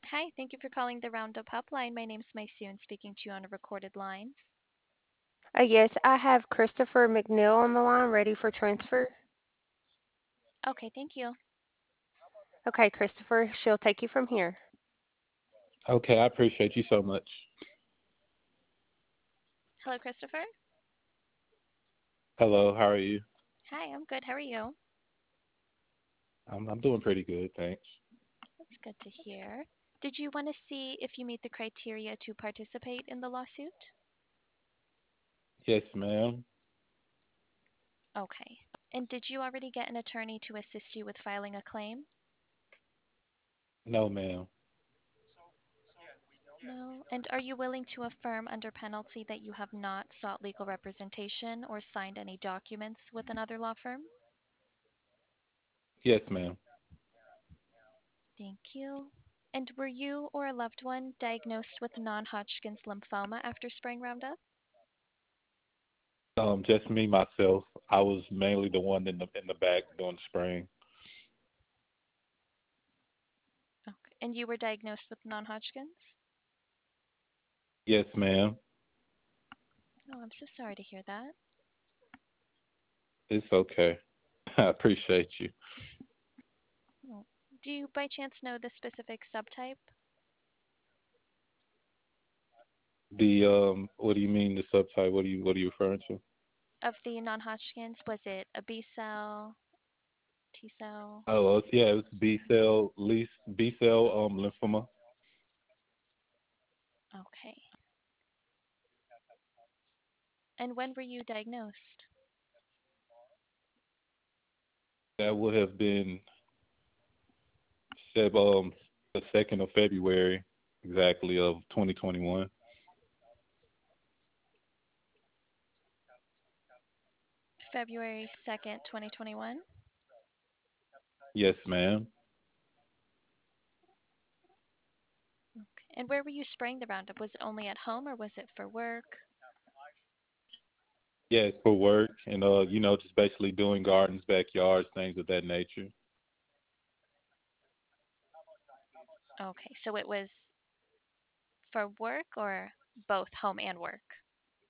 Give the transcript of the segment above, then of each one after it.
Hi, thank you for calling the Roundup Helpline. My name's Maysoon, speaking to you on a recorded line. Yes, I have Christopher McNeil on the line ready for transfer. Okay, thank you. Okay, Christopher, she'll take you from here. Okay, I appreciate you so much. Hello, Christopher. Hello, how are you? Hi, I'm good. How are you? I'm doing pretty good, thanks. That's good to hear. Did you want to see if you meet the criteria to participate in the lawsuit? Yes, ma'am. Okay. And did you already get an attorney to assist you with filing a claim? No, ma'am. No. And are you willing to affirm under penalty that you have not sought legal representation or signed any documents with another law firm? Yes, ma'am. Thank you. And were you or a loved one diagnosed with non-Hodgkin's lymphoma after spraying Roundup? Just me myself. I was mainly the one in the back doing the spraying. Okay. And you were diagnosed with non-Hodgkin's? Yes, ma'am. Oh, I'm so sorry to hear that. It's okay. I appreciate you. Oh. Do you by chance know the specific subtype What do you mean the subtype? What are you referring to? of the non-Hodgkin's? Was it a B cell, T cell? Oh, yeah, it was B cell lymphoma. Okay. And when were you diagnosed? That would have been the 2nd of February, exactly, of 2021. February 2nd, 2021? Yes, ma'am. Okay. And where were you spraying the Roundup? Was it only at home or was it for work? Yes, for work and just basically doing gardens, backyards, things of that nature. Okay, so it was for work or both home and work?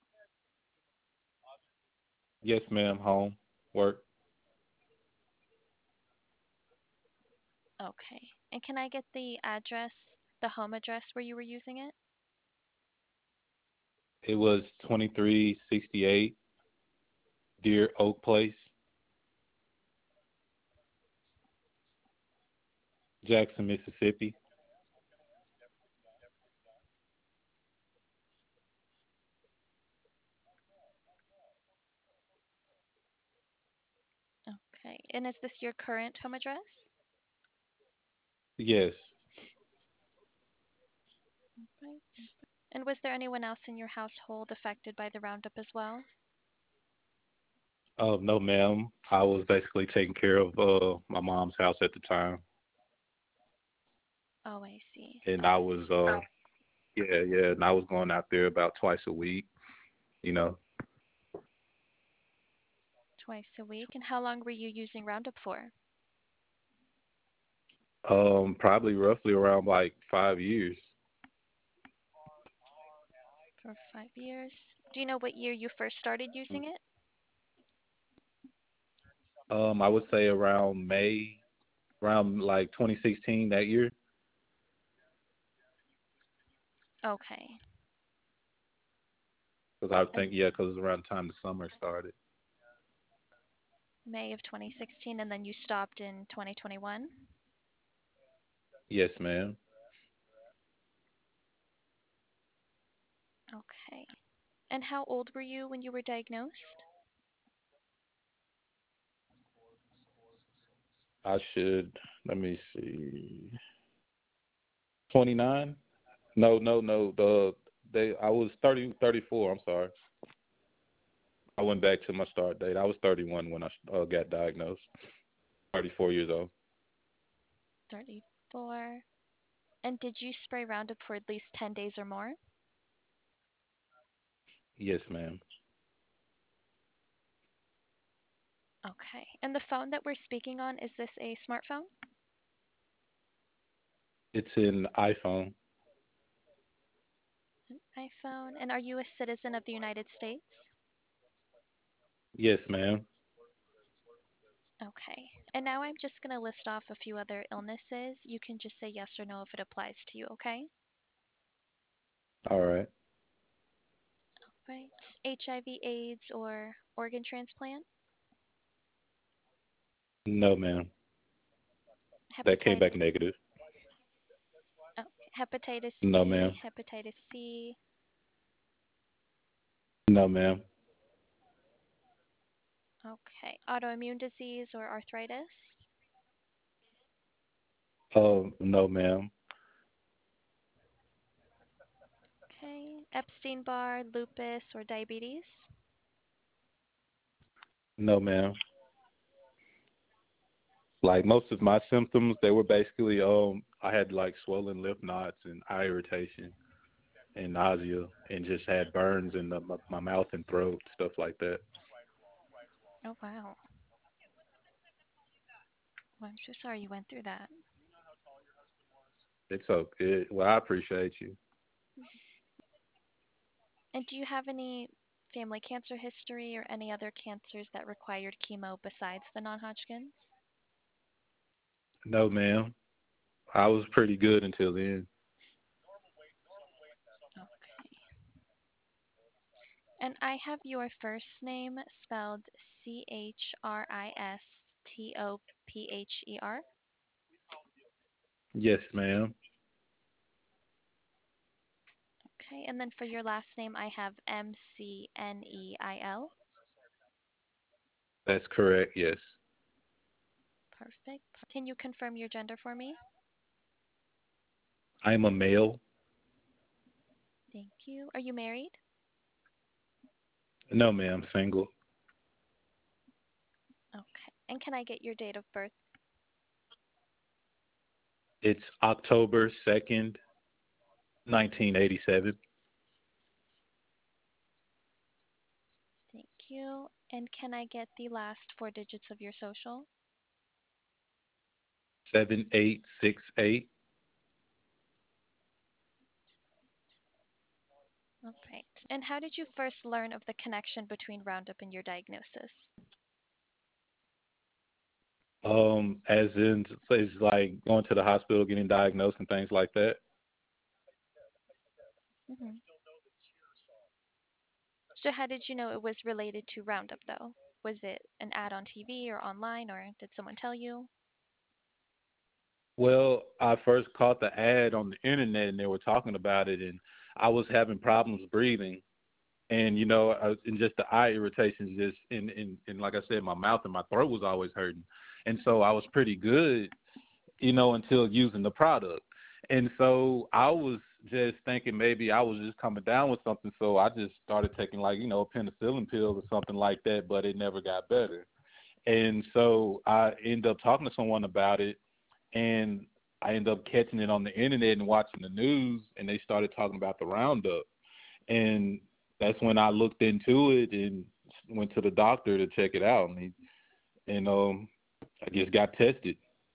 Yes, ma'am. Home, work. Okay. And can I get the address, the home address where you were using it? It was 2368 Deer Oak Place, Jackson, Mississippi. Okay. And is this your current home address? Yes. Right. And was there anyone else in your household affected by the Roundup as well? No, ma'am. I was basically taking care of my mom's house at the time, Oh, I see. and yeah, yeah, and I was going out there about twice a week. You know, Twice a week. And how long were you using Roundup for? probably roughly around like 5 years. For 5 years. Do you know what year you first started using it? I would say around May, around like 2016 that year. Okay. Because I And think, yeah, because it was around the time the summer started. May of 2016, and then you stopped in 2021? Yes, ma'am. Okay. And how old were you when you were diagnosed? I should, let me see, 29? No, no, no. I was 30, 34. I'm sorry. I went back to my start date. I was 31 when I got diagnosed. 34 years old. 34. And did you spray Roundup for at least 10 days or more? Yes, ma'am. Okay. And the phone that we're speaking on, is this a smartphone? It's an iPhone. An iPhone. And are you a citizen of the United States? Yes, ma'am. Okay. And now I'm just going to list off a few other illnesses. You can just say yes or no if it applies to you, okay? All right. Right. HIV, AIDS, or organ transplant? No, ma'am. That came Hepatitis, back negative. oh, hepatitis No, B, ma'am. hepatitis C. No, ma'am. Okay. Autoimmune disease or arthritis? No, ma'am. Okay. Epstein-Barr, lupus, or diabetes? No, ma'am. Like most of my symptoms, they were basically I had like swollen lymph nodes and eye irritation and nausea and just had burns in my mouth and throat, stuff like that. Oh, wow. Well, I'm so sorry you went through that. It's okay. Well, I appreciate you. And do you have any family cancer history or any other cancers that required chemo besides the non-Hodgkin's? No, ma'am. I was pretty good until then. Okay. And I have your first name spelled Christopher. Yes, ma'am. Okay. And then for your last name, I have Mcneil. That's correct. Yes. Perfect. Can you confirm your gender for me? I'm a male. Thank you. Are you married? No, ma'am. Single. Okay. And can I get your date of birth? It's October 2nd, 1987. Thank you. And can I get the last four digits of your social? 7868. All right. And how did you first learn of the connection between Roundup and your diagnosis? As in, so it's like going to the hospital, getting diagnosed, and things like that. Hmm. So how did you know it was related to Roundup, though? Was it an ad on TV or online, or did someone tell you? Well, I first caught the ad on the internet, and they were talking about it, and I was having problems breathing, and and just the eye irritations, just in like I said, my mouth and my throat was always hurting, and so I was pretty good, until using the product. And so I was just thinking maybe I was just coming down with something, so I just started taking like, penicillin pills or something like that, but it never got better. And so I ended up talking to someone about it, and I ended up catching it on the internet and watching the news, and they started talking about the Roundup. And that's when I looked into it and went to the doctor to check it out, and I just got tested,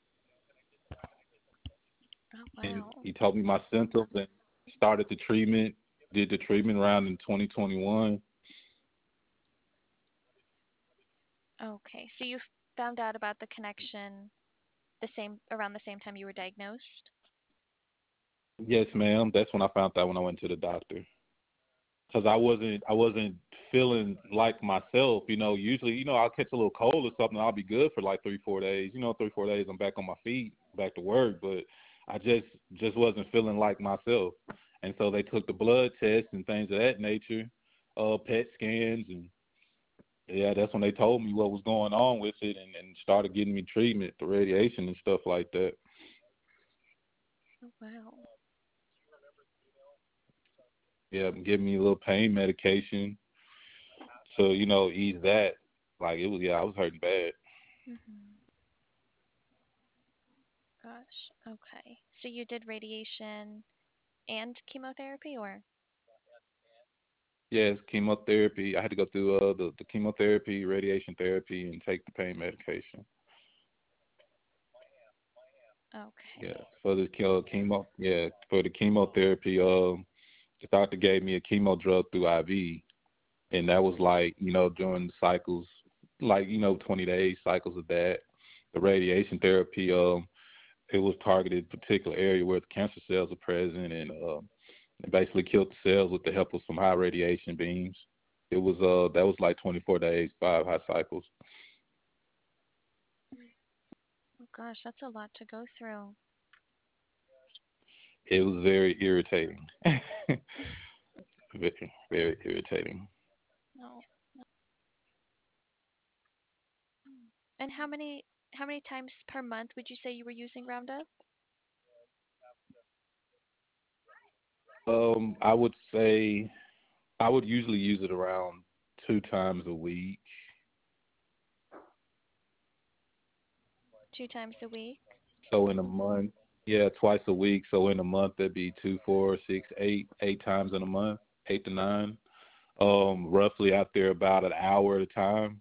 Oh, and wow. he told me my symptoms and started the treatment. Did the treatment round in 2021. Okay. So you found out about the connection around the same time you were diagnosed? Yes, ma'am. That's when I found out when I went to the doctor. Because I wasn't feeling like myself. Usually, I'll catch a little cold or something. I'll be good for like 3, 4 days. 3, 4 days, I'm back on my feet, back to work. But I just wasn't feeling like myself. And so they took the blood tests and things of that nature, PET scans, and yeah, that's when they told me what was going on with it, and started getting me treatment, the radiation and stuff like that. Oh, wow. Yeah, giving me a little pain medication to ease that. Like it was, yeah, I was hurting bad. Hmm. Gosh. Okay. So you did radiation and chemotherapy, or? Yes, chemotherapy. I had to go through the chemotherapy, radiation therapy, and take the pain medication. Yeah, Okay. for the chemo. Yeah, for the chemotherapy. The doctor gave me a chemo drug through IV, and that was like during the cycles, like 20 days cycles of that. The radiation therapy. It was targeted a particular area where the cancer cells are present, and it basically killed the cells with the help of some high radiation beams. It was that was like 24 days, 5 high cycles. Oh gosh, that's a lot to go through. It was very irritating. Very, very irritating. No. And how many times per month would you say you were using Roundup? I would say I would usually use it around 2 times a week. 2 times a week? So in a month, yeah, twice a week. So in a month, that'd be two, four, six, eight times in a month, 8 to 9. Roughly out there about an hour at a time.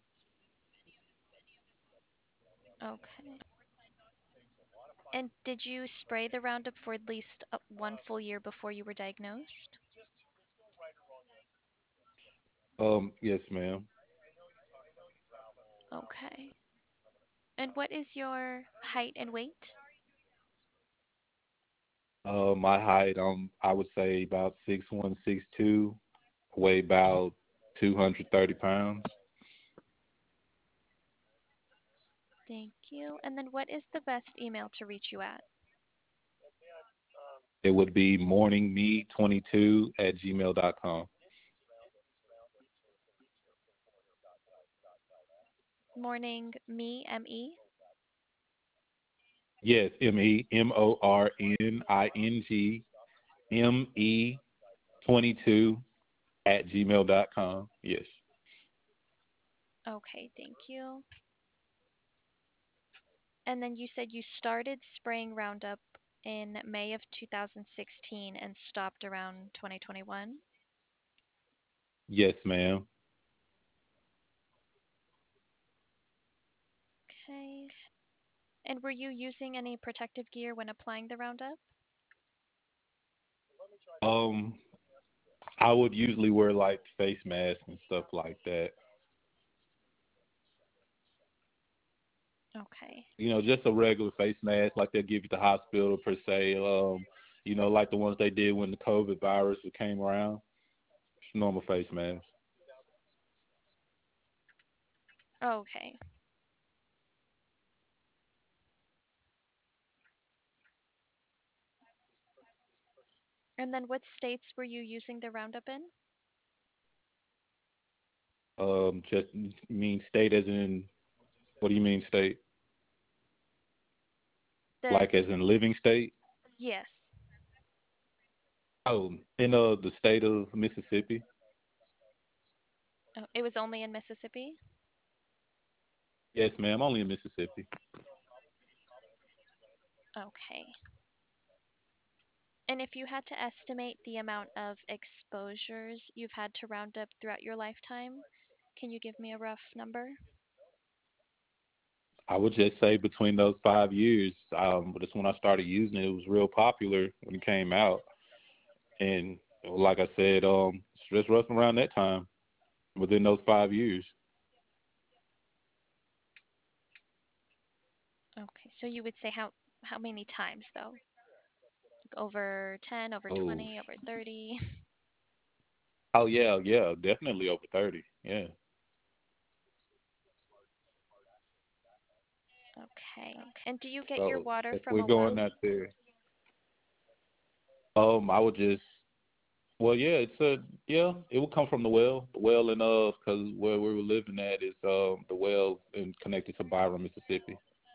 Okay. And did you spray the Roundup for at least one full year before you were diagnosed? Yes, ma'am. Okay. And what is your height and weight? My height, I would say about 6'1", 6'2", weigh about 230 pounds. Thank you. And then what is the best email to reach you at? It would be morningme22@gmail.com. Morning me, M-E? Yes, morning me22@gmail.com. Yes. Okay, thank you. And then you said you started spraying Roundup in May of 2016 and stopped around 2021. Yes, ma'am. Okay. And were you using any protective gear when applying the Roundup? Um, I would usually wear like face masks and stuff like that. Okay. Just a regular face mask like they give you at the hospital per se. Like the ones they did when the COVID virus came around. Just normal face mask. Okay. And then what states were you using the Roundup in? Just mean state as in what do you mean state? The Like as in living state? Yes. Oh, in the state of Mississippi. Oh, it was only in Mississippi? Yes, ma'am. Only in Mississippi. Okay. And if you had to estimate the amount of exposures you've had to Roundup throughout your lifetime, can you give me a rough number? I would just say between those 5 years, that's when I started using it. It was real popular when it came out, and like I said, it's just roughly around that time, within those 5 years. Okay, so you would say how many times though? Like over 10, over Oh, 20, over 30? oh yeah, yeah, definitely over 30. Yeah. Okay. And do you get your So water if from we're a going well? out there, I would just, well, yeah, yeah, it would come from the well and because where we were living at is the well and connected to Byron, Mississippi.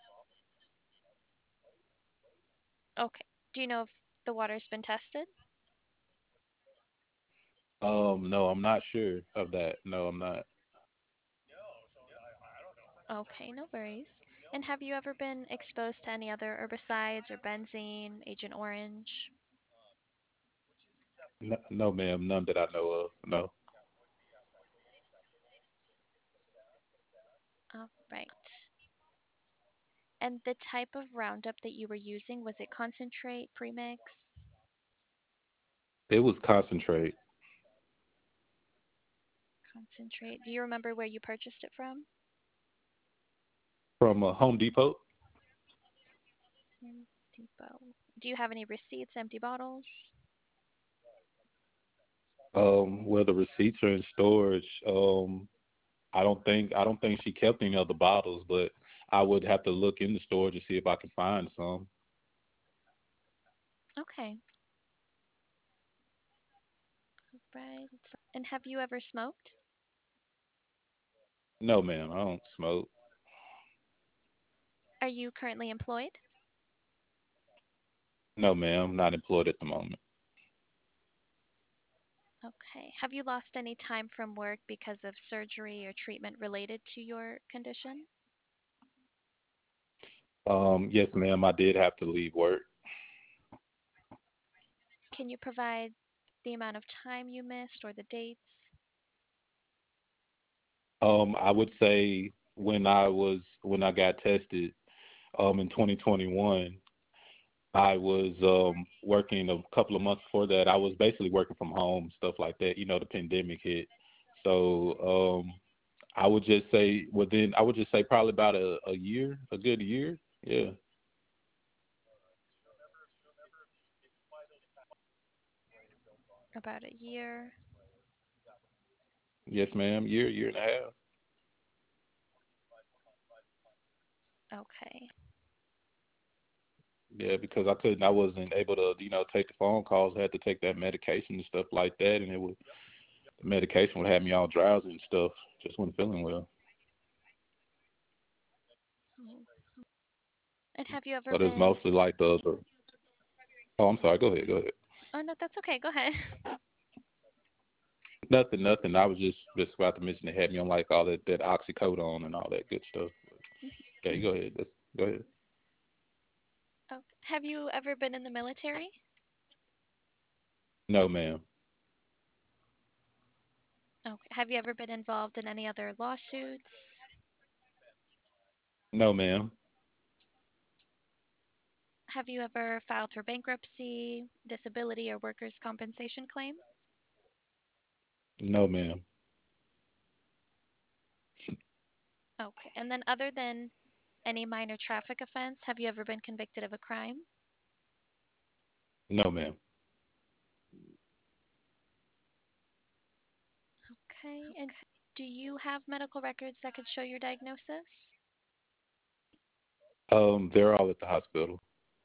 Okay. Do you know if the water's been tested? No, I'm not sure of that. No, I'm not. Okay, no worries. And have you ever been exposed to any other herbicides or benzene, Agent Orange? No, no, ma'am, none that I know of. No. All right. And the type of Roundup that you were using, was it concentrate, premix? It was concentrate Concentrate. Do you remember where you purchased it from? from Home Depot. Home Depot. Do you have any receipts, empty bottles? Well, the receipts are in storage. I don't think she kept any other bottles, but I would have to look in the storage to see if I can find some. Okay. Right. And have you ever smoked? No, ma'am, I don't smoke. Are you currently employed? No, ma'am, I'm not employed at the moment. Okay. Have you lost any time from work because of surgery or treatment related to your condition? Yes, ma'am, I did have to leave work. Can you provide the amount of time you missed or the dates? I would say when I got tested, in 2021, I was working a couple of months before that. I was basically working from home, stuff like that. You know, the pandemic hit, so I would just say probably about a year, a good year. Yeah. About a year. Yes, ma'am. Year and a half. Okay. Yeah, because I wasn't able to, take the phone calls. I had to take that medication and stuff like that, and the medication would have me all drowsy and stuff. Just wasn't feeling well. Mm. And have you ever But it was been? mostly like the. Oh, I'm sorry. Go ahead. Go ahead. Oh, no, that's okay. Go ahead. Nothing. I was just about to mention it had me on like all that oxycodone and all that good stuff. Yeah, you go ahead. Go ahead. Oh, have you ever been in the military? No, ma'am. Okay. Have you ever been involved in any other lawsuits? No, ma'am. Have you ever filed for bankruptcy, disability, or workers' compensation claim? No, ma'am. Okay. And then, other than any minor traffic offense, have you ever been convicted of a crime? No, ma'am. Okay. And do you have medical records that could show your diagnosis? They're all at the hospital.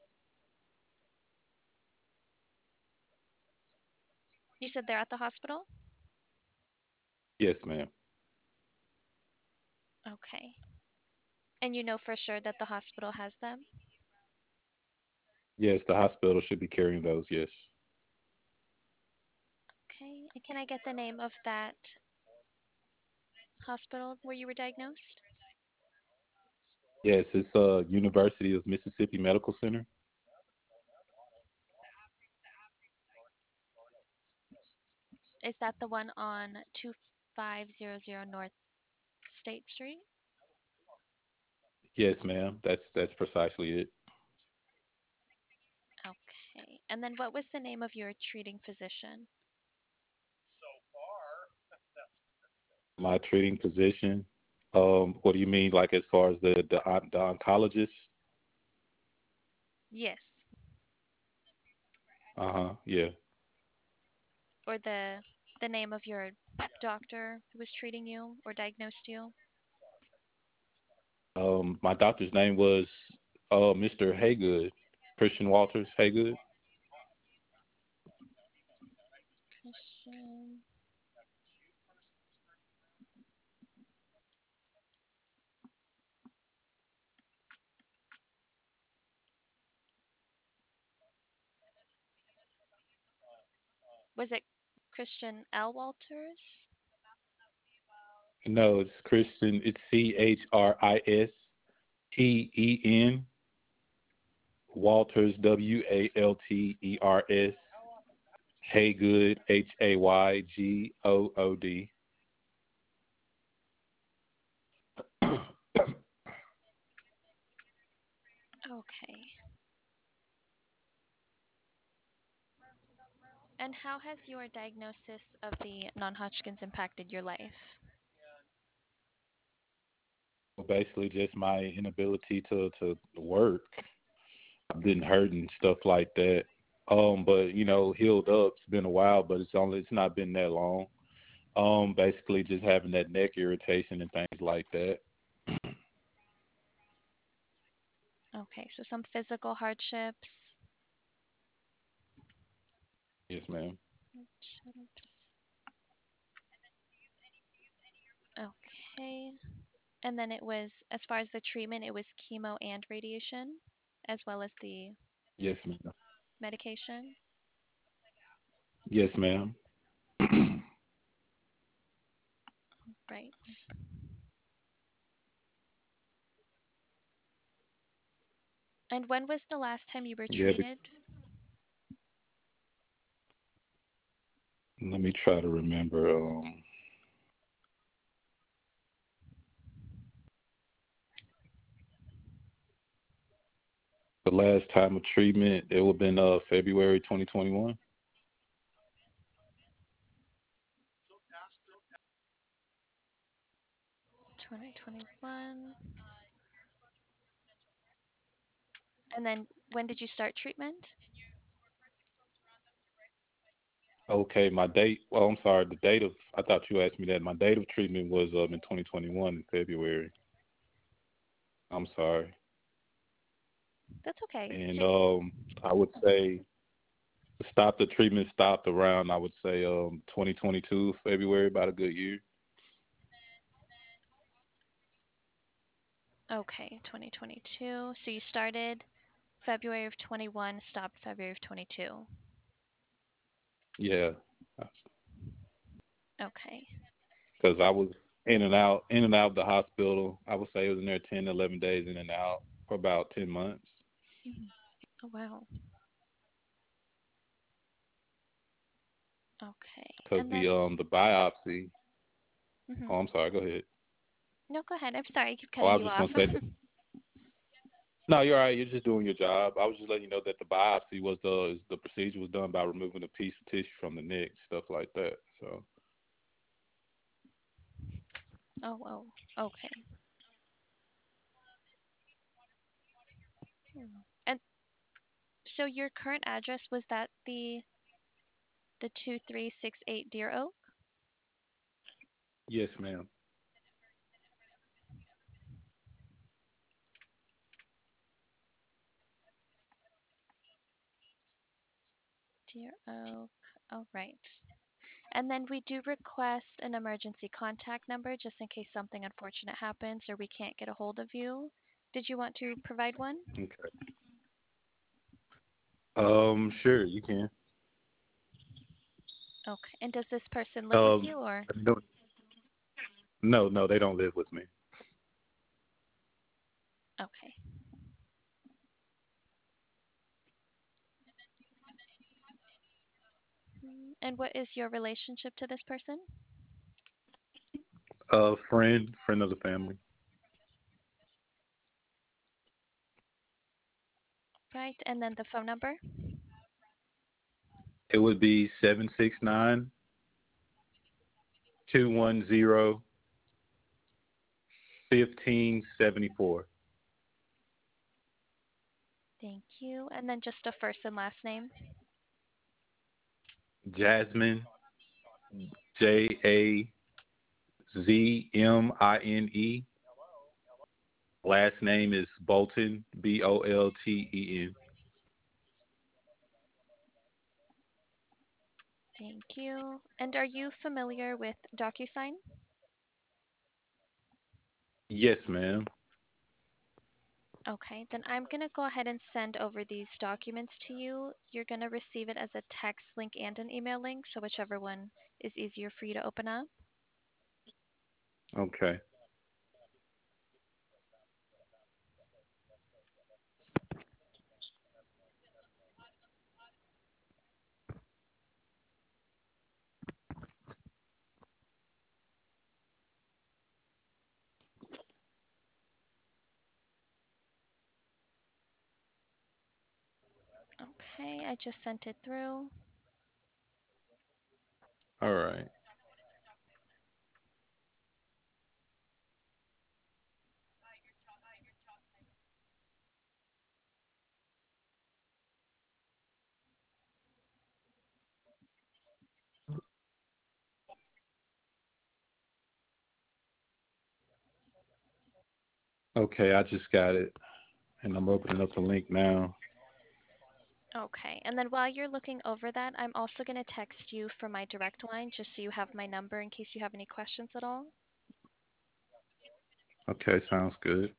You said they're at the hospital? Yes, ma'am. Okay. And you know for sure that the hospital has them? Yes, the hospital should be carrying those. Yes. Okay. And can I get the name of that hospital where you were diagnosed? Yes, it's University of Mississippi Medical Center. Is that the one on 2500 North State Street? Yes, ma'am. That's precisely it. Okay. And then what was the name of your treating physician? My treating physician. What do you mean, like as far as the oncologist? Yes. Uh-huh. Yeah. Or the name of your doctor who was treating you or diagnosed you? My doctor's name was Mr. Haygood, Christian Walters Haygood. Christian. Was it Christian L. Walters? No, it's Christian. It's Chrisisten Walters Walters. Haygood Haygood. Okay. And how has your diagnosis of the non-Hodgkin's impacted your life? Basically, just my inability to work. I've been hurting stuff like that. But healed up. It's been a while, but it's not been that long. Basically just having that neck irritation and things like that. Okay, so some physical hardships. Yes, ma'am. Hardships. Okay. And then it was, as far as the treatment, it was chemo and radiation, as well as the Yes, ma'am. medication. Yes, ma'am. Right. And when was the last time you were Yeah. treated? Let me try to remember. The last time of treatment, it would have been February 2021. 2021. And then when did you start treatment? Okay, my date. Well, I'm sorry. The date of. I thought you asked me that. My date of treatment was in 2021 in February. I'm sorry. That's okay. And So, I would say the treatment stopped around. I would say 2022 February, about a good year. okay, 2022. So you started February of 21, stopped February of 22. Yeah, Okay. because I was in and out of the hospital. I would say I was in there 10, 11 days in and out for about 10 months. Mhm. Oh, wow. Okay. Because And then, the biopsy. mhm. Oh, I'm sorry. Go ahead. No, go ahead. I'm sorry, I keep Oh, I cutting was you just gonna off. say. No, you're all right. You're just doing your job. I was just letting you know that the biopsy was the procedure was done by removing a piece of tissue from the neck, stuff like that. So Oh, oh, okay. Hmm. And so your current address, was that the 2368 Deer Oak? yes, ma'am. Deer Oak. All right. And then we do request an emergency contact number just in case something unfortunate happens or we can't get a hold of you. Did you want to provide one? Okay. Sure, you can. Okay. And does this person live with Um, you or? no, no, they don't live with me. Okay. And what is your relationship to this person? Friend of the family. Right. And then the phone number? It would be 769-210-1574. Thank you. And then just a first and last name. Jasmine, Jazmine. Last name is Bolton, Bolten. Thank you. And are you familiar with DocuSign? Yes, ma'am. Okay, then I'm going to go ahead and send over these documents to you. You're going to receive it as a text link and an email link, so whichever one is easier for you to open up. Okay. Okay, I just sent it through. All right. Okay, I just got it, and I'm opening up the link now. Okay, and then while you're looking over that, I'm also going to text you from my direct line just so you have my number in case you have any questions at all. Okay, sounds good.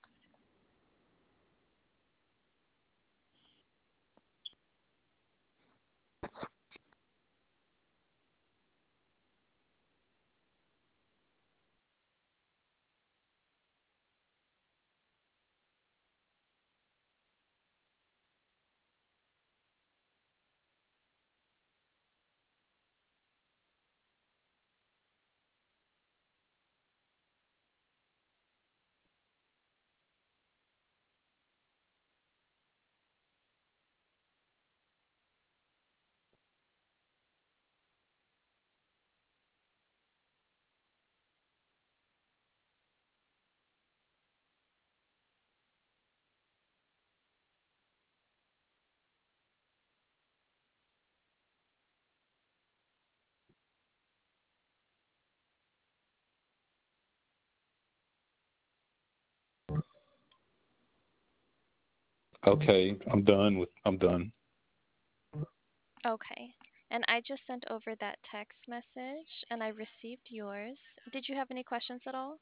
Okay, I'm done. Okay, and I just sent over that text message and I received yours. Did you have any questions at all?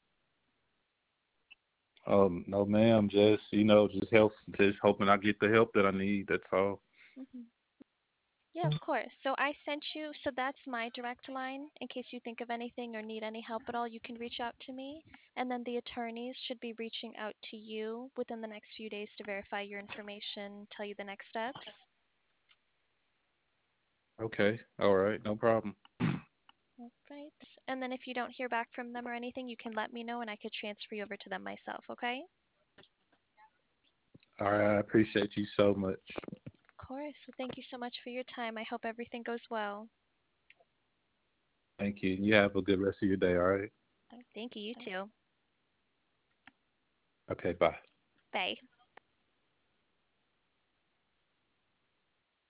No, ma'am. Just just hoping I get the help that I need. That's all. Hmm. Yeah, of course. So I sent you, so that's my direct line. In case you think of anything or need any help at all, you can reach out to me. And then the attorneys should be reaching out to you within the next few days to verify your information, tell you the next steps. Okay, all right, no problem. All right. And then if you don't hear back from them or anything, you can let me know and I could transfer you over to them myself, okay? All right, I appreciate you so much. Of course. Well, thank you so much for your time. I hope everything goes well. Thank you. You have a good rest of your day. All right. Thank you. You too. Okay. Bye. Bye.